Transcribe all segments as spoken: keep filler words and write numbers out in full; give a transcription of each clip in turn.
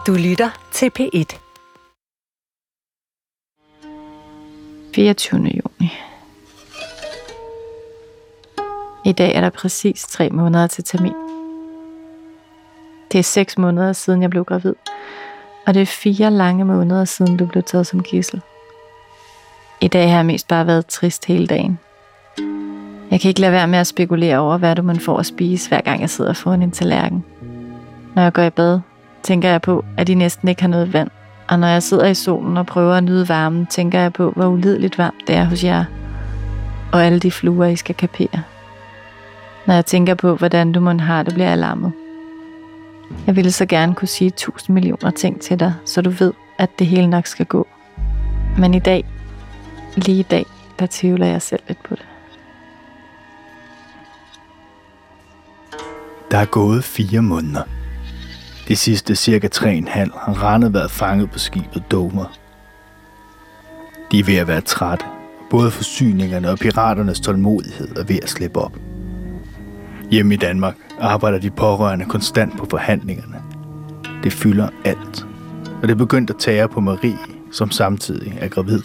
Du lytter til P et. fireogtyvende juni. I dag er der præcis tre måneder til termin. Det er seks måneder siden jeg blev gravid, og det er fire lange måneder siden du blev taget som gidsel. I dag har jeg mest bare været trist hele dagen. Jeg kan ikke lade være med at spekulere over, hvad du man får at spise, hver gang jeg sidder foran en tallerken. Når jeg går i bad, tænker jeg på, at de næsten ikke har noget vand. Og når jeg sidder i solen og prøver at nyde varmen, tænker jeg på, hvor ulideligt varmt det er hos jer. Og alle de fluer, I skal kapere. Når jeg tænker på, hvordan du mon har det, bliver jeg lammet. Jeg ville så gerne kunne sige tusind millioner ting til dig, så du ved, at det hele nok skal gå. Men i dag, lige i dag, der tvivler jeg selv lidt på det. Der er gået fire måneder. De sidste cirka tre og en halv har Rane været fanget på skibet Dover. De er ved at være trætte. Både forsyningerne og piraternes tålmodighed er ved at slippe op. Hjemme i Danmark arbejder de pårørende konstant på forhandlingerne. Det fylder alt. Og det er begyndt at tære på Marie, som samtidig er gravid.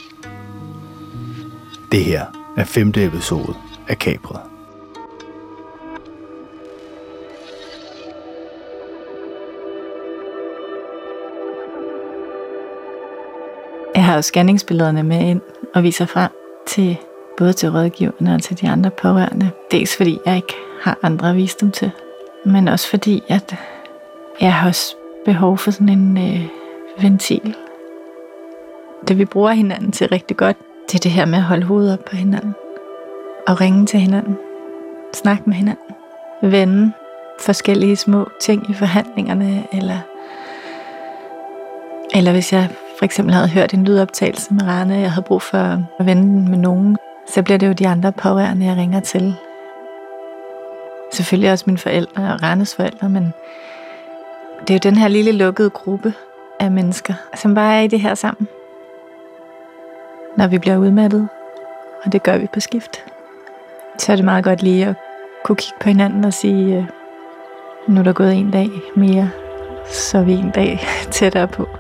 Det her er femte episode af Kapret. Jeg har jo scanningsbillederne med ind og viser frem til både til rådgiverne og til de andre pårørende. Dels fordi jeg ikke har andre at vise dem til, men også fordi, at jeg har også behov for sådan en øh, ventil. Det vi bruger hinanden til rigtig godt, det er det her med at holde hovedet op på hinanden. Og ringe til hinanden. Snakke med hinanden. Vende forskellige små ting i forhandlingerne. Eller, eller hvis jeg for eksempel havde hørt en lydoptagelse med Rane, jeg havde brug for at vende den med nogen, så bliver det jo de andre pårørende, jeg ringer til. Selvfølgelig også mine forældre og Ranes forældre, men det er jo den her lille lukkede gruppe af mennesker, som bare er i det her sammen. Når vi bliver udmattet, og det gør vi på skift, så er det meget godt lige at kunne kigge på hinanden og sige, nu er der gået en dag mere, så er vi en dag tættere på.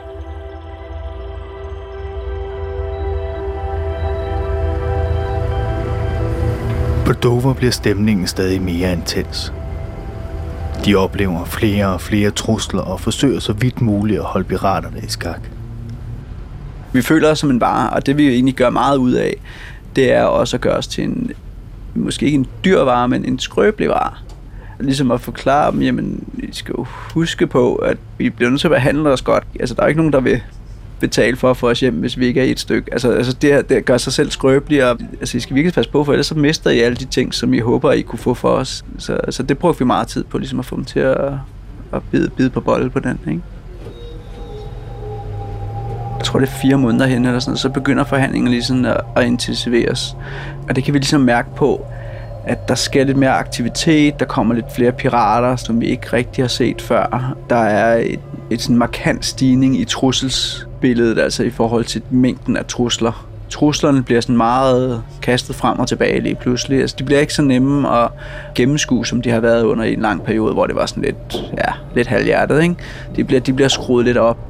På Dover bliver stemningen stadig mere intens. De oplever flere og flere trusler og forsøger så vidt muligt at holde piraterne i skak. Vi føler os som en vare, og det vi jo egentlig gør meget ud af, det er også at gøre os til en, måske ikke en dyr vare, men en skrøbelig vare. Ligesom at forklare dem, jamen, I skal jo huske på, at vi bliver nødt til at behandle os godt. Altså, der er ikke nogen, der vil betale for at få os hjem, hvis vi ikke er i et stykke. Altså, altså det, det gør sig selv skrøbeligere. Altså, I skal virkelig passe på, for ellers så mister I alle de ting, som I håber, I kunne få for os. Så altså, det brugte vi meget tid på, ligesom at få dem til at, at bide, bide på bolle på den, ikke? Jeg tror, det er fire måneder hen, eller sådan, så begynder forhandlingen ligesom at, at intensiveres. Og det kan vi ligesom mærke på, at der sker lidt mere aktivitet, der kommer lidt flere pirater, som vi ikke rigtig har set før. Der er et, et sådan markant stigning i trusselsbilledet, altså i forhold til mængden af trusler. Truslerne bliver sådan meget kastet frem og tilbage lige pludselig. Altså, de bliver ikke så nemme at gennemskue, som de har været under i en lang periode, hvor det var sådan lidt, ja, lidt halvhjertet, ikke? De bliver, de bliver skruet lidt op.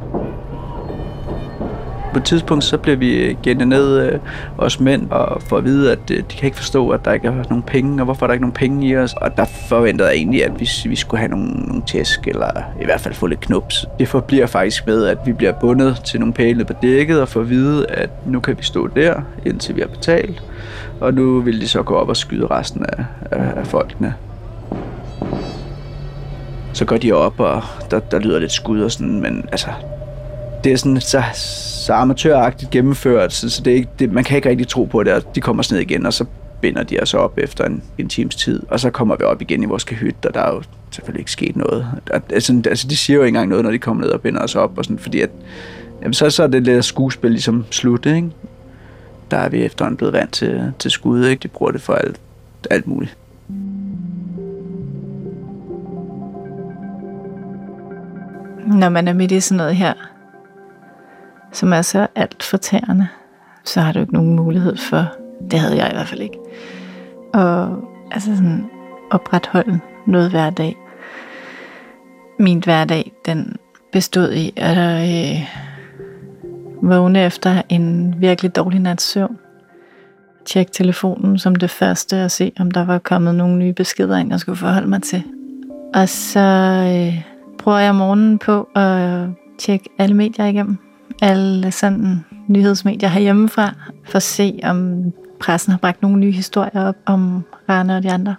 På et tidspunkt så bliver vi gennet ned, øh, os mænd, og får at vide, at øh, de kan ikke forstå, at der ikke er nogen penge, og hvorfor er der ikke nogen penge i os. Og der forventede jeg egentlig, at vi, vi skulle have nogle, nogle tæsk, eller i hvert fald få lidt knups. Det forbliver faktisk med, at vi bliver bundet til nogle pæle på dækket, og får at vide, at nu kan vi stå der, indtil vi har betalt. Og nu vil de så gå op og skyde resten af, af, af folkene. Så går de op, og der, der lyder lidt skud og sådan, men altså, det er sådan så, så amatøragtigt gennemført, så, så det er ikke, det, man kan ikke rigtig tro på det, og de kommer ned igen, og så binder de os op efter en, en times tid, og så kommer vi op igen i vores kahyt, og der er jo selvfølgelig ikke sket noget. Altså, altså de siger jo ikke engang noget, når de kommer ned og binder os op, og sådan, fordi at, jamen, så, så er det lidt skuespil ligesom slut, ikke? Der er vi efterhånden blevet vant til, til skud, ikke? De bruger det for alt, alt muligt. Når man er midt i sådan noget her, som er så alt fortærende, så har du ikke nogen mulighed for, det havde jeg i hvert fald ikke, og altså sådan opretholde noget hver dag. Min hverdag, den bestod i at øh, vågne efter en virkelig dårlig nats søvn. Tjekke telefonen som det første og se, om der var kommet nogle nye beskeder ind, jeg skulle forholde mig til. Og så øh, bruger jeg morgenen på at tjekke alle medier igennem. Alle sådan nyhedsmedier herhjemmefra, for at se, om pressen har bragt nogle nye historier op om Rane og de andre.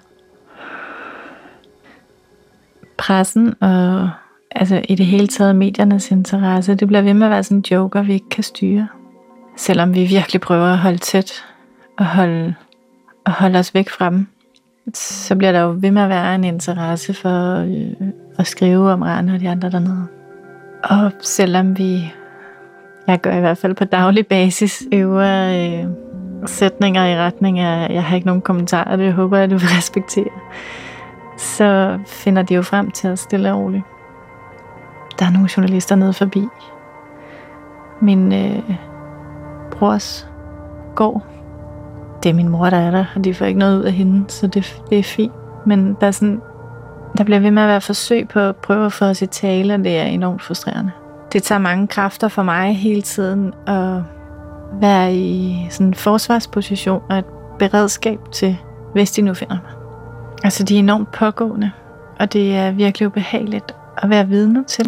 Pressen og altså i det hele taget mediernes interesse, det bliver ved med at være sådan en joker, vi ikke kan styre. Selvom vi virkelig prøver at holde tæt og holde, og holde os væk fra dem, så bliver der jo ved med at være en interesse for øh, at skrive om Rane og de andre dernede. Og selvom vi, jeg gør i hvert fald på daglig basis, øver øh, sætninger i retning af, jeg har ikke nogen kommentarer, det håber jeg, du vil respektere, så finder de jo frem til at stille og roligt. Der er nogle journalister nede forbi. Min øh, brors gård. Det er min mor, der er der, og de får ikke noget ud af hende, så det, det er fint. Men der, er sådan, der bliver ved med at være forsøg på at prøve at få os i tale, og det er enormt frustrerende. Det tager mange kræfter for mig hele tiden at være i sådan en forsvarsposition og et beredskab til, hvis de nu finder mig. Altså, de er enormt pågående, og det er virkelig ubehageligt at være vidne til.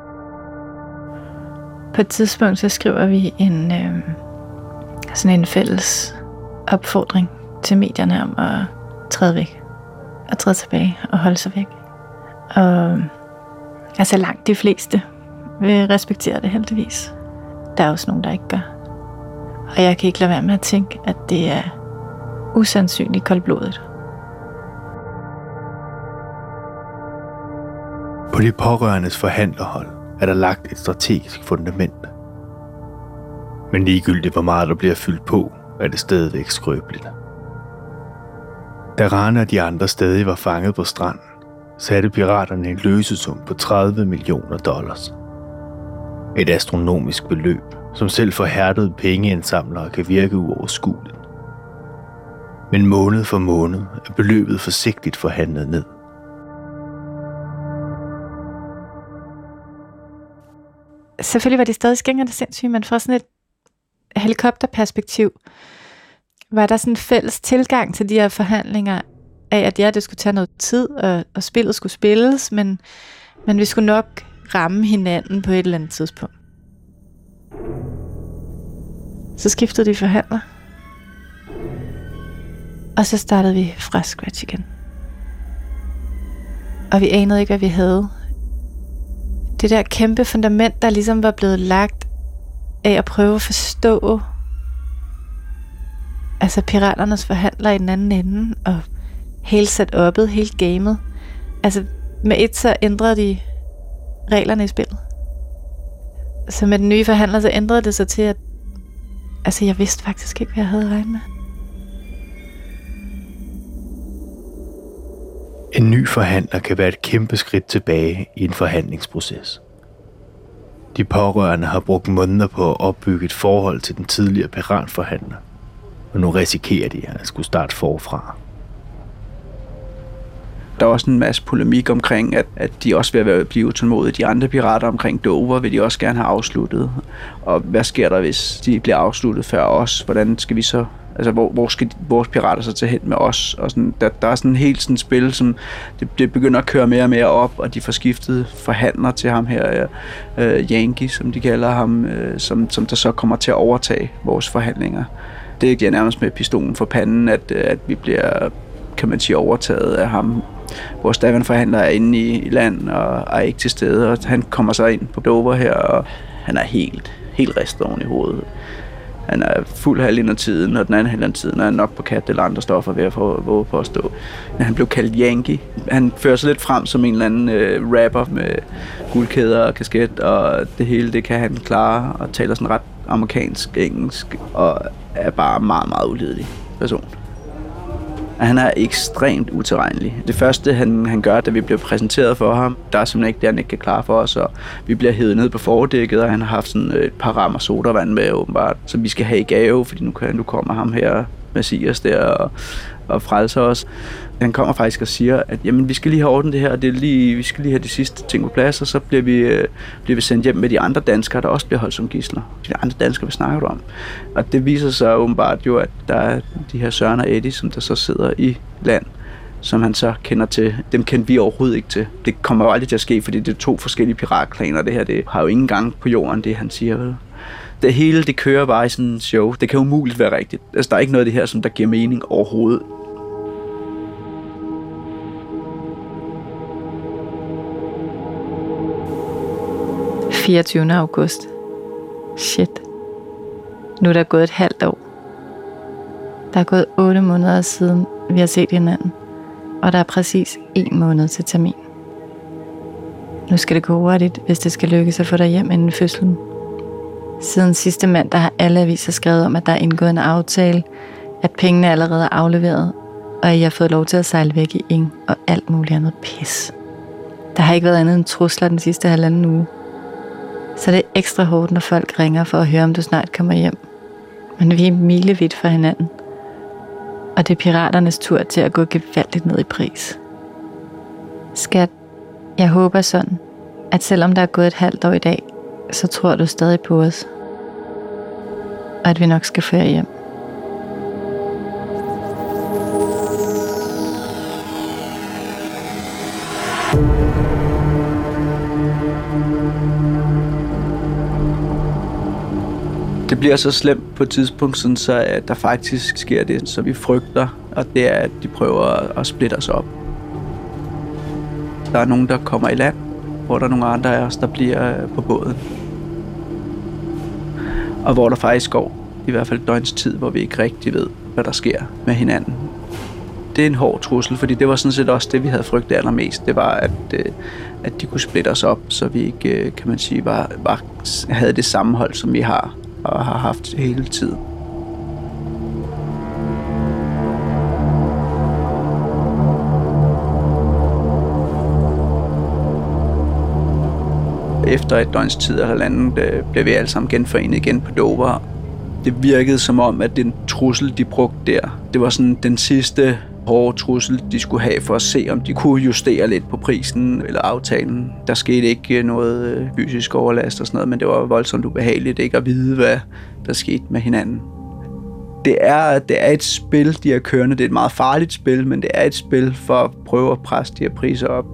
På et tidspunkt så skriver vi en øh, sådan en fælles opfordring til medierne om at træde væk og træde tilbage og holde sig væk. Og altså langt de fleste vil respektere det heldigvis. Der er også nogen, der ikke gør. Og jeg kan ikke lade være med at tænke, at det er usandsynligt koldblodigt. På de pårørendes forhandlerhold er der lagt et strategisk fundament. Men ligegyldigt hvor meget der bliver fyldt på, er det stadigvæk skrøbeligt. Da Rane og de andre stadig var fanget på stranden, satte piraterne en løsesum på tredive millioner dollars. Et astronomisk beløb, som selv for hærdede pengeindsamlere kan virke uoverskueligt. Men måned for måned er beløbet forsigtigt forhandlet ned. Selvfølgelig var det stadig skængerne sindssygt, men fra sådan et helikopterperspektiv var der sådan en fælles tilgang til de her forhandlinger af, at ja, det skulle tage noget tid, og, og spillet skulle spilles, men, men vi skulle nok ramme hinanden på et eller andet tidspunkt. Så skiftede de forhandler, og så startede vi fra scratch igen. Og vi anede ikke, hvad vi havde. Det der kæmpe fundament, der ligesom var blevet lagt af at prøve at forstå altså piraternes forhandlere i den anden ende, og hele setup'et, hele gamet. Altså med et så ændrede de reglerne i spillet. Så med den nye forhandler, så ændrede det sig til, at altså jeg vidste faktisk ikke, hvad jeg havde regnet med. En ny forhandler kan være et kæmpe skridt tilbage i en forhandlingsproces. De pårørende har brugt måneder på at opbygge et forhold til den tidligere piratforhandler, og nu risikerer de at skulle starte forfra. Der er også en masse polemik omkring, at, at de også vil blive utålmodige. De andre pirater omkring Dover vil de også gerne have afsluttet. Og hvad sker der, hvis de bliver afsluttet før os? Hvordan skal vi så... Altså, hvor, hvor skal de, vores pirater så tage hen med os? Og sådan, der, der er sådan helt sådan et spil, som det, det begynder at køre mere og mere op, og de får skiftet forhandler til ham her, uh, Yankee, som de kalder ham, uh, som, som der så kommer til at overtage vores forhandlinger. Det er nærmest med pistolen for panden, at, at vi bliver, kan man sige, overtaget af ham. Vores daværende forhandler er inde i, i land og er ikke til stede, og han kommer så ind på Dover her, og han er helt, helt ristet oven i hovedet. Han er fuld halvdelen af tiden, og den anden halvdelen af tiden er han nok på kat eller andre stoffer ved at få våge på at stå. Han blev kaldt Yankee. Han fører sig lidt frem som en eller anden øh, rapper med guldkæder og kasket, og det hele det kan han klare, og taler sådan ret amerikansk engelsk, og er bare meget, meget ulidelig person. Han er ekstremt utilregnelig. Det første, han, han gør, da vi bliver præsenteret for ham, der er simpelthen ikke det, han ikke kan klare for os, og vi bliver hævet ned på fordækket, og han har haft sådan et par rammer sodavand med, åbenbart, som vi skal have i gave, fordi nu, kan, nu kommer ham her, Messias der og, og frelser os. Han kommer faktisk og siger, at jamen, vi skal lige have ordnet det her, og det er lige, vi skal lige have de sidste ting på plads, og så bliver vi, øh, bliver vi sendt hjem med de andre danskere, der også bliver holdt som gidsler. De andre danskere, vi snakker om. Og det viser sig åbenbart jo, at der er de her Søren og Eddie, som der så sidder i land, som han så kender til. Dem kendte vi overhovedet ikke til. Det kommer jo aldrig til at ske, fordi det er to forskellige piratklaner. Det her, det har jo ingen gang på jorden, det han siger, vel? Det hele, det kører bare i sådan en show. Det kan umuligt være rigtigt. Altså, der er ikke noget af det her, som der giver mening overhovedet. fireogtyvende august. Shit. Nu er der gået et halvt år. Der er gået otte måneder siden, vi har set hinanden. Og der er præcis en måned til termin. Nu skal det gå hurtigt, hvis det skal lykkes at få dig hjem inden fødslen. Siden sidste mandag har alle aviser skrevet om, at der er indgået en aftale, at pengene allerede er afleveret, og I har fået lov til at sejle væk i ing og alt muligt andet pis. Der har ikke været andet end trusler den sidste halvanden uge. Så det er ekstra hårdt, når folk ringer for at høre, om du snart kommer hjem. Men vi er milevidt fra hinanden. Og det er piraternes tur til at gå gevaldigt ned i pris. Skat, jeg håber sådan, at selvom der er gået et halvt år i dag, så tror du stadig på os. Og at vi nok skal føre hjem. Det bliver så slemt på et tidspunkt, sådan så at der faktisk sker det, så vi frygter, og det er, at de prøver at splitte os op. Der er nogen, der kommer i land, hvor der er nogle andre af os, der bliver på båden. Og hvor der faktisk går i hvert fald et døgns tid, hvor vi ikke rigtig ved, hvad der sker med hinanden. Det er en hård trussel, fordi det var sådan set også det, vi havde frygtet allermest. Det var, at, at de kunne splitte os op, så vi ikke, kan man sige, var, var, havde det sammenhold, som vi har og har haft hele tiden. Efter et døgns tid eller halvanden blev vi alle sammen genforenet igen på Dover. Det virkede som om, at den trussel, de brugte der, det var sådan den sidste hårde trussel, de skulle have for at se, om de kunne justere lidt på prisen eller aftalen. Der skete ikke noget fysisk overlast og sådan noget, men det var voldsomt ubehageligt ikke at vide, hvad der skete med hinanden. Det er, det er et spil, de har kørende. Det er et meget farligt spil, men det er et spil for at prøve at presse de her priser op.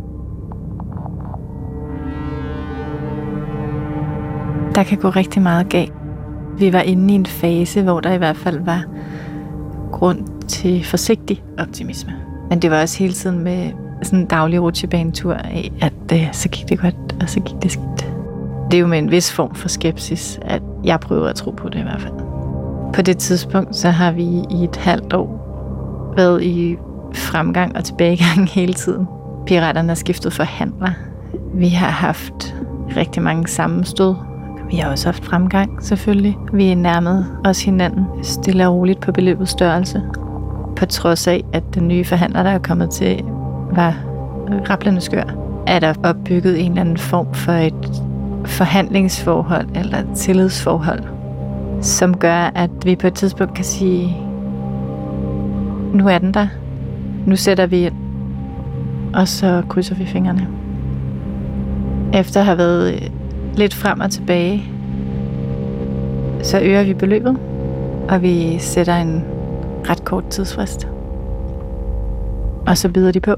Der kan gå rigtig meget galt. Vi var inde i en fase, hvor der i hvert fald var grund til forsigtig optimisme. Men det var også hele tiden med sådan en daglig rutsjebanetur af, at øh, så gik det godt, og så gik det skidt. Det er jo med en vis form for skepsis, at jeg prøver at tro på det i hvert fald. På det tidspunkt, så har vi i et halvt år været i fremgang og tilbagegang hele tiden. Piraterne har skiftet forhandler. Vi har haft rigtig mange sammenstød. Vi har også haft fremgang, selvfølgelig. Vi er nærmet os hinanden stille og roligt på beløbets størrelse. På trods af, at den nye forhandler, der er kommet til, var rablende skør, er der opbygget en eller anden form for et forhandlingsforhold eller et tillidsforhold, som gør, at vi på et tidspunkt kan sige, nu er den der. Nu sætter vi ind, og så krydser vi fingrene. Efter at have været lidt frem og tilbage, så øger vi beløbet, og vi sætter en ret kort tidsfrist. Og så byder de på.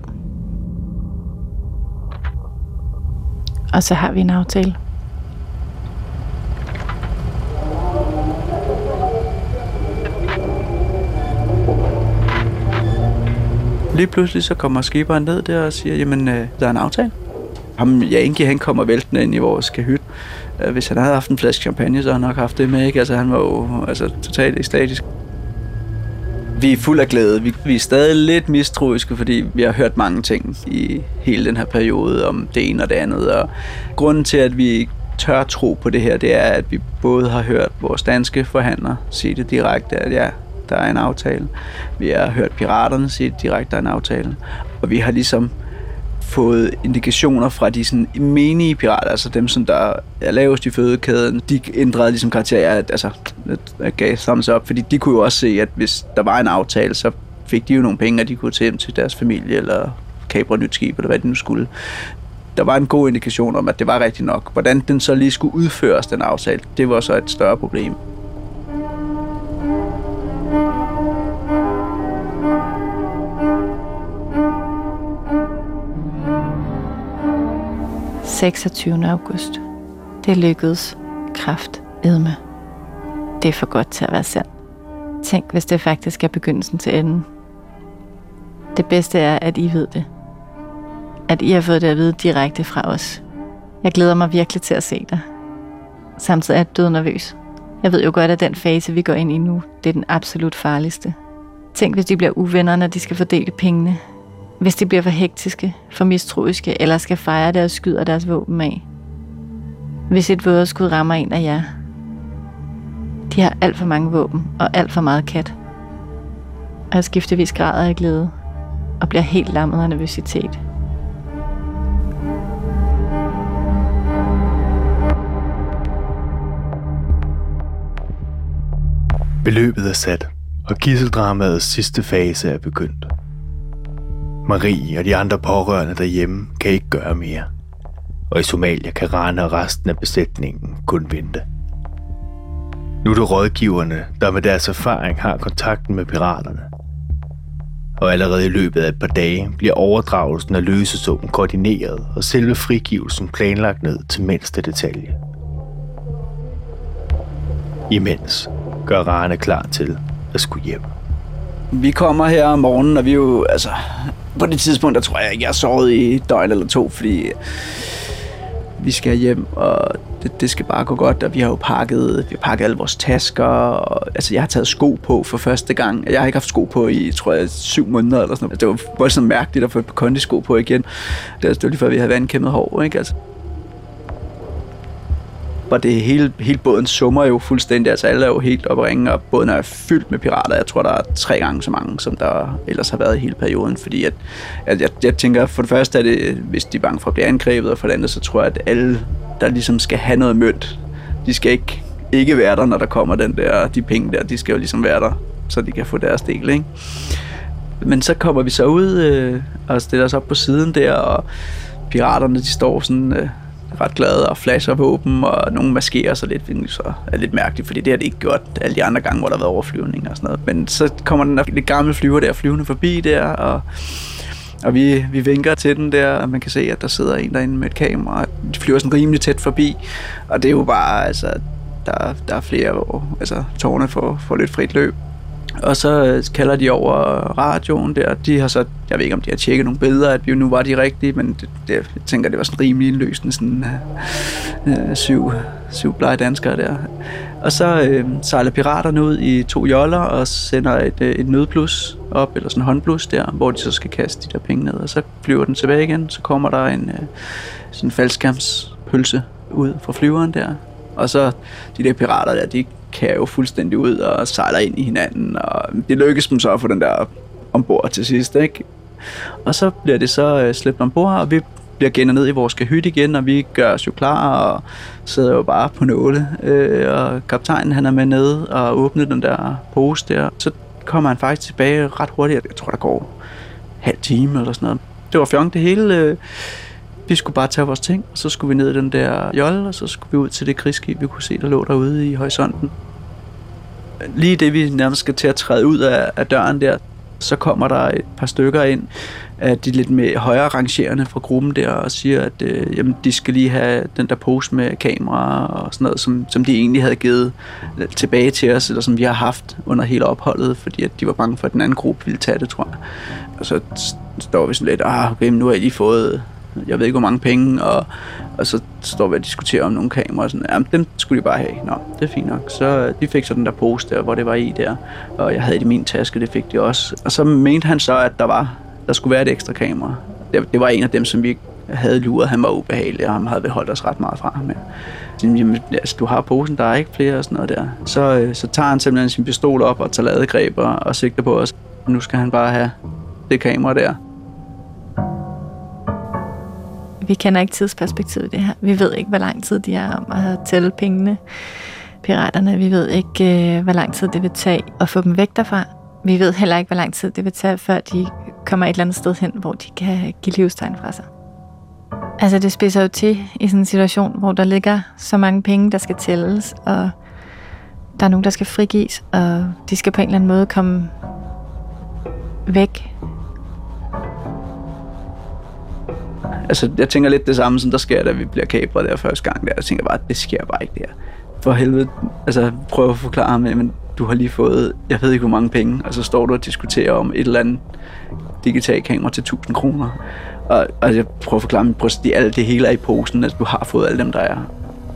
Og så har vi en aftale. Lige pludselig så kommer skiberen ned der og siger, jamen, øh, der er en aftale. Ham, Yankee, han kommer væltende ind i vores kahyt. Hvis han havde haft en flaske champagne, så havde han nok haft det med, ikke? Altså, han var jo altså, totalt ekstatisk. Vi er fuld af glæde. Vi, vi er stadig lidt mistroiske, fordi vi har hørt mange ting i hele den her periode om det ene og det andet. Og grunden til, at vi tør tro på det her, det er, at vi både har hørt vores danske forhandlere sige det direkte, at ja, der er en aftale. Vi har hørt piraterne sige det direkte, der er en aftale. Og vi har ligesom fået indikationer fra de sådan menige pirater, altså dem, som der er lavest i fødekæden. De ændrede ligesom karakter, altså gav thumbs up, fordi de kunne jo også se, at hvis der var en aftale, så fik de jo nogle penge, og de kunne tage hjem til deres familie, eller kapre et nyt skib, eller hvad de nu skulle. Der var en god indikation om, at det var rigtigt nok. Hvordan den så lige skulle udføres, den aftale, det var så et større problem. seksogtyvende august. Det lykkedes kraftedme. Det er for godt til at være sandt. Tænk, hvis det faktisk er begyndelsen til enden. Det bedste er, at I ved det. At I har fået det at vide direkte fra os. Jeg glæder mig virkelig til at se dig. Samtidig er jeg død nervøs. Jeg ved jo godt, at den fase, vi går ind i nu, det er den absolut farligste. Tænk, hvis de bliver uvenner, når de skal fordele pengene. Hvis de bliver for hektiske, for mistroiske, eller skal fejre det og skyder deres våben af. Hvis et vådeskud rammer en af jer. De har alt for mange våben og alt for meget kat. Og jeg skiftevis græder af glæde og bliver helt lammet af nervøsitet. Beløbet er sat, og gidseldramaets sidste fase er begyndt. Marie og de andre pårørende derhjemme kan ikke gøre mere. Og i Somalia kan Rane og resten af besætningen kun vente. Nu er det rådgiverne, der med deres erfaring har kontakten med piraterne. Og allerede i løbet af et par dage bliver overdragelsen af løsesummen koordineret og selve frigivelsen planlagt ned til mindste detalje. Imens gør Rane klar til at skulle hjem. Vi kommer her om morgenen, og vi er jo, altså, på det tidspunkt, der tror jeg ikke, jeg har sovet i et døgn eller to, fordi vi skal hjem, og det, det skal bare gå godt, og vi har jo pakket, vi har pakket alle vores tasker, og altså, jeg har taget sko på for første gang. Jeg har ikke haft sko på i, tror jeg, syv måneder eller sådan noget. Det var voldsomt mærkeligt at få et par kondisko på igen. Det var lige før, vi havde vandkæmmet hår, ikke? Altså. Og det hele, hele båden summer jo fuldstændig, altså alle er jo helt oppe at ringe, og båden er fyldt med pirater. Jeg tror, der er tre gange så mange, som der ellers har været i hele perioden, fordi at, at jeg, jeg tænker, for det første er det, hvis de er bange for at blive angrebet, og for det andet, så tror jeg, at alle, der ligesom skal have noget mønt, de skal ikke, ikke være der, når der kommer den der, de penge der, de skal jo ligesom være der, så de kan få deres del, ikke? Men så kommer vi så ud øh, og stiller os op på siden der, og piraterne, de står sådan Øh, ret glade og flasher våben, og nogle maskerer sig lidt, hvilket så er lidt mærkeligt, fordi det har de ikke gjort alle de andre gange, hvor der har været overflyvning og sådan noget. Men så kommer den der lidt gamle flyver der flyvende forbi der, og, og vi, vi vinker til den der, og man kan se, at der sidder en derinde med et kamera. De flyver sådan rimelig tæt forbi, og det er jo bare, altså, der, der er flere, hvor altså, tårne får, får lidt frit løb. Og så kalder de over radioen der. De har så, jeg ved ikke om de har tjekket nogle billeder, at vi nu var de rigtige, men det, det, jeg tænker, det var sådan rimelig indløsende, sådan øh, syv, syv blege danskere der. Og så øh, sejler piraterne ud i to joller og sender et, et nødblus op, eller sådan en håndblus der, hvor de så skal kaste de der penge ned. Og så flyver den tilbage igen, så kommer der en øh, sådan en faldskærmspølse ud fra flyveren der. Og så de der pirater der, de kan jo fuldstændig ud og sejler ind i hinanden, og det lykkes dem så at få den der ombord til sidst, ikke? Og så bliver det så uh, slæbt ombord, og vi bliver gennet ned i vores kahyt igen, og vi gør os jo klar og sidder jo bare på nåle, øh, og kaptajnen han er med nede og åbner den der pose der. Så kommer han faktisk tilbage ret hurtigt. Jeg tror, der går halv time eller sådan noget. Det var fjong det hele. Øh, Vi skulle bare tage vores ting, og så skulle vi ned i den der jolle, og så skulle vi ud til det krigsskib, vi kunne se, der lå derude i horisonten. Lige det, vi nærmest skal til at træde ud af, af døren der, så kommer der et par stykker ind af de lidt mere højere rangerende fra gruppen der, og siger, at øh, jamen, de skal lige have den der pose med kamera og sådan noget, som, som de egentlig havde givet tilbage til os, eller som vi har haft under hele opholdet, fordi at de var bange for, at den anden gruppe ville tage det, tror jeg. Og så står vi sådan lidt, ah, okay, nu har I lige fået, jeg ved ikke, hvor mange penge, og, og så står vi og diskuterer om nogle kameraer, og sådan, jamen, dem skulle de bare have. Nå, det er fint nok. Så de fik så den der pose der, hvor det var i der, og jeg havde det i min taske, det fik de også. Og så mente han så, at der var, der skulle være et ekstra kamera. Det, det var en af dem, som vi havde luret. Han var ubehagelig, og han havde holdt os ret meget fra ham. Jamen, altså, du har posen, der er ikke flere og sådan noget der. Så, så tager han simpelthen sin pistol op og tager ladegreb og, og sigter på os. Nu skal han bare have det kamera der. Vi kender ikke tidsperspektivet i det her. Vi ved ikke, hvor lang tid de er om at tælle pengene, piraterne. Vi ved ikke, hvor lang tid det vil tage at få dem væk derfra. Vi ved heller ikke, hvor lang tid det vil tage, før de kommer et eller andet sted hen, hvor de kan give livstegn fra sig. Altså, det spidser jo til i sådan en situation, hvor der ligger så mange penge, der skal tælles, og der er nogen, der skal frigives, og de skal på en eller anden måde komme væk. Altså, jeg tænker lidt det samme, som der sker, da vi bliver kapret der første gang. Der. Jeg tænker bare, det sker bare ikke der. For helvede, altså prøv at forklare ham, men du har lige fået, jeg ved ikke hvor mange penge, og så står du og diskuterer om et eller andet digitalt kamera til tusind kroner. Og altså, jeg prøver at forklare ham, prøv at sige, alt det hele er i posen, altså du har fået alle dem, der er.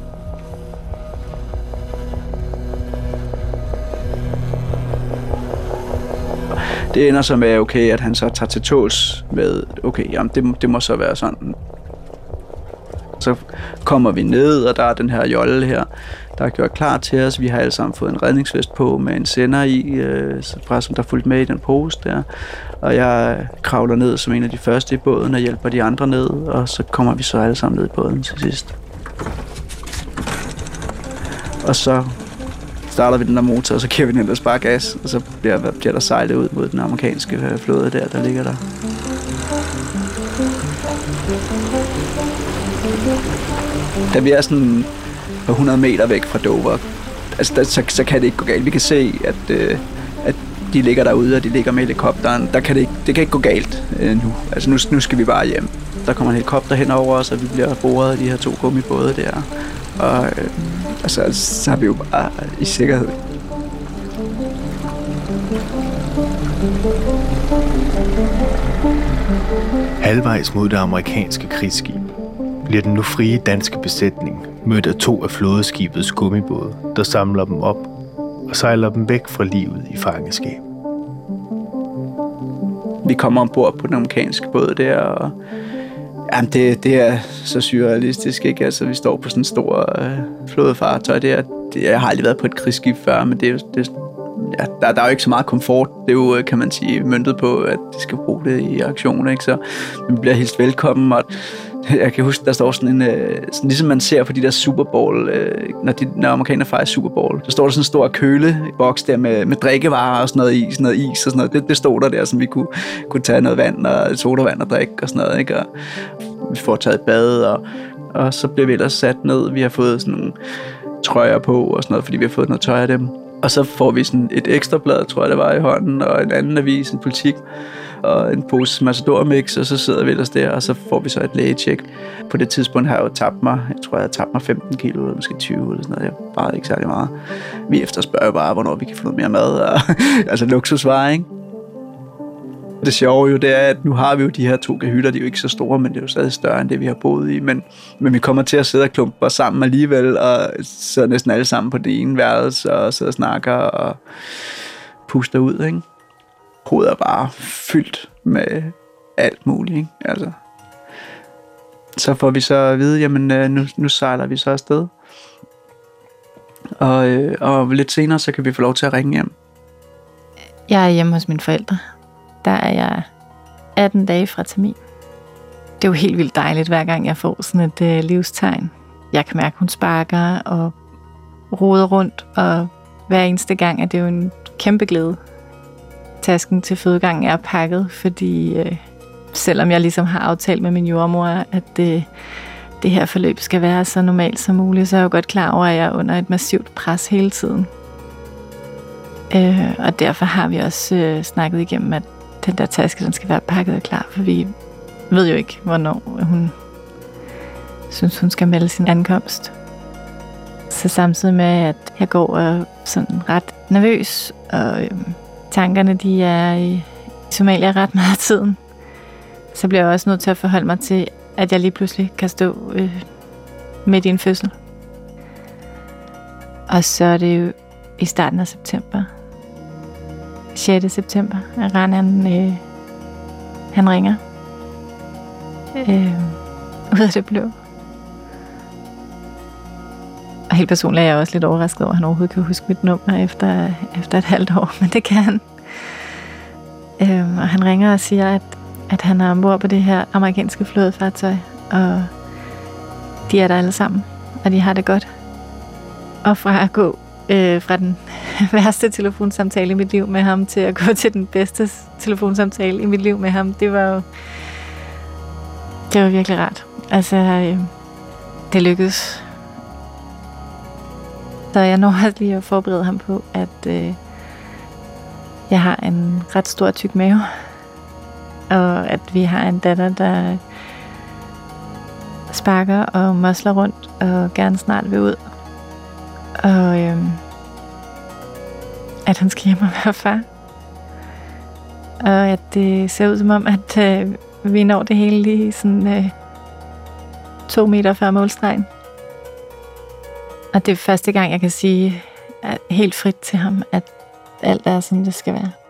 Det ender så med, okay, at han så tager til tåls med, okay, jamen det, det må så være sådan. Så kommer vi ned, og der er den her jolle her, der er gjort klar til os. Vi har alle sammen fået en redningsvest på med en sender i, øh, som der er fulgt med i den pose der. Og jeg kravler ned som en af de første i båden og hjælper de andre ned, og så kommer vi så alle sammen ned i båden til sidst. Og så starter vi den der motor, og så giver vi den ellers bare gas, og så bliver, bliver der sejlet ud mod den amerikanske flåde der, der ligger der. Da vi er sådan hundrede meter væk fra Dover, altså der, så, så kan det ikke gå galt. Vi kan se, at, øh, at de ligger derude, og de ligger med helikopteren. Der kan det, ikke, det kan ikke gå galt øh, nu. Altså nu, nu skal vi bare hjem. Der kommer en helikopter hen over os, og vi bliver boret af de her to gummibåde der. Og øh, altså, så er vi jo bare i sikkerhed. Halvvejs mod det amerikanske krigsskib bliver den nu frie danske besætning mødt af to af flådeskibets gummibåde, der samler dem op og sejler dem væk fra livet i fangenskab. Vi kommer ombord på den amerikanske båd der, og jamen det, det er så surrealistisk, ikke? Altså, vi står på sådan en stor øh, flådefartøj der. Det, jeg har aldrig været på et krigsskib før, men det er det, ja, der, der er jo ikke så meget komfort. Det er jo, kan man sige, møntet på, at de skal bruge det i aktion, ikke? Så vi bliver helt velkommen, og jeg kan huske, der står sådan en, øh, sådan, ligesom man ser på de der Super Bowl, øh, når, de, når amerikanerne fejrer Super Bowl, så står der sådan en stor køleboks der med, med drikkevarer og sådan noget is, sådan noget is og sådan noget. Det, det stod der der, som vi kunne, kunne tage noget vand og sodavand og drikke og sådan noget, ikke? Og vi får taget bad, og, og så bliver vi ellers sat ned. Vi har fået sådan nogle trøjer på og sådan noget, fordi vi har fået noget tøj af dem. Og så får vi sådan et ekstrablad, tror jeg det var, i hånden, og en anden avis, en politik, og en pose Matador-mix, og så sidder vi ellers der, og så får vi så et lægetjek. På det tidspunkt har jeg jo tabt mig, jeg tror, jeg har tabt mig femten kilo, eller måske tyve, eller sådan noget. Jeg vejede ikke særlig meget. Vi efterspørger bare, hvornår vi kan få noget mere mad, og, altså luksusvarer, ikke? Det sjove jo, det er, at nu har vi jo de her to kahytter, de er jo ikke så store, men det er jo stadig større end det, vi har boet i. Men, men vi kommer til at sidde og klumpe os sammen alligevel, og sidder næsten alle sammen på det ene værelse, og sidder og snakker og puster ud, ikke? Hovedet er bare fyldt med alt muligt, ikke? Altså. Så får vi så at vide, jamen nu, nu sejler vi så afsted. Og, og lidt senere, så kan vi få lov til at ringe hjem. Jeg er hjemme hos mine forældre. Der er jeg atten dage fra termin. Det er jo helt vildt dejligt, hver gang jeg får sådan et øh, livstegn. Jeg kan mærke, at hun sparker og roder rundt, og hver eneste gang er det jo en kæmpe glæde. Tasken til fødegangen er pakket, fordi øh, selvom jeg ligesom har aftalt med min jordmor, at det, det her forløb skal være så normalt som muligt, så er jeg jo godt klar over, at jeg er under et massivt pres hele tiden. Øh, og derfor har vi også øh, snakket igennem, at den der taske, den skal være pakket og klar, for vi ved jo ikke, hvornår hun synes, hun skal melde sin ankomst. Så samtidig med, at jeg går og sådan ret nervøs, og øh, tankerne, de er i Somalia ret meget af tiden, så bliver jeg også nødt til at forholde mig til, at jeg lige pludselig kan stå øh, midt i en fødsel. Og så er det jo i starten af september. sjette september. Ran, han, øh, han ringer. Øh, ud af det blå. Og helt personligt er jeg også lidt overrasket over, at han overhovedet kan huske mit nummer efter, efter et halvt år, men det kan han. Øh, og han ringer og siger, at, at han er ombord på det her amerikanske flådefartøj, og de er der alle sammen, og de har det godt. Og fra at gå øh, fra den værste telefonsamtale i mit liv med ham, til at gå til den bedste telefonsamtale i mit liv med ham, det var jo det var virkelig rart. Altså, øh, det lykkedes. Så jeg når også lige at forberede ham på, at øh, jeg har en ret stor tyk mave, og at vi har en datter, der sparker og mosler rundt og gerne snart vil ud. Og øh, at han skal hjem og være far. Og at det ser ud som om, at øh, vi når det hele lige sådan øh, to meter før målstregen. Og det er første gang, jeg kan sige at helt frit til ham, at alt er, som det skal være.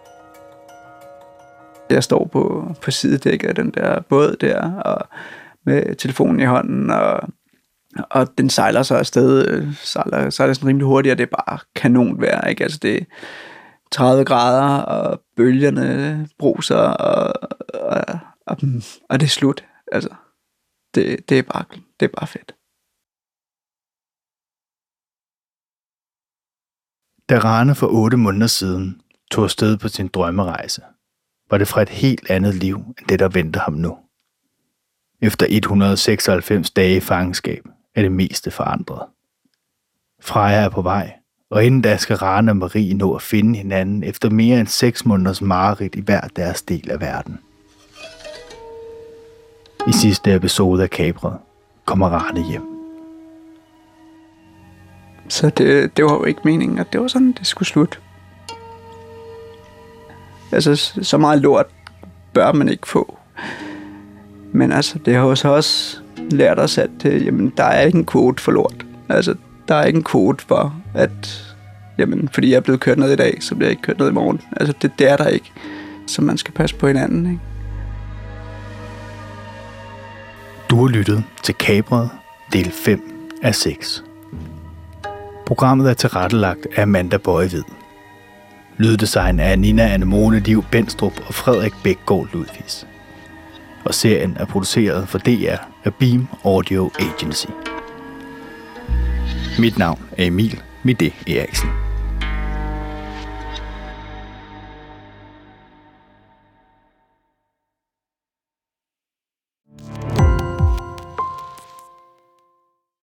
Jeg står på, på sidedækket af den der båd der, og med telefonen i hånden, og, og den sejler så afsted, sejler, sejler sådan rimelig hurtigt, og det er bare kanonvejr, ikke? Altså det er tredive grader, og bølgerne bruser, og, og, og, og det er slut. Altså, det, det, er bare, det er bare fedt. Da Rane for otte måneder siden tog afsted på sin drømmerejse, var det fra et helt andet liv end det, der venter ham nu. Efter et hundrede og seksoghalvfems dage i fangenskab er det meste forandret. Freja er på vej, og inden da skal Rane og Marie nå at finde hinanden efter mere end seks måneders mareridt i hver deres del af verden. I sidste episode af Kapret kommer Rane hjem. Så det, det var jo ikke meningen, at det var sådan, det skulle slutte. Altså, så meget lort bør man ikke få. Men altså, det har jo så også lært os, at jamen, der er ikke en kvote for lort. Altså, der er ikke en kvote for, at jamen, fordi jeg er blevet kørt ned i dag, så bliver jeg ikke kørt ned i morgen. Altså, det, det er der ikke. Så man skal passe på hinanden, ikke? Du har lyttet til Kapret, del fem af seks. Programmet er tilrettelagt af Amanda Bøje Hvid. Lyddesign af Nina Anemone Liv Benstrup og Frederik Bækgaard Ludvigs. Og serien er produceret for D R af Beam Audio Agency. Mit navn er Emil Midé Eriksen.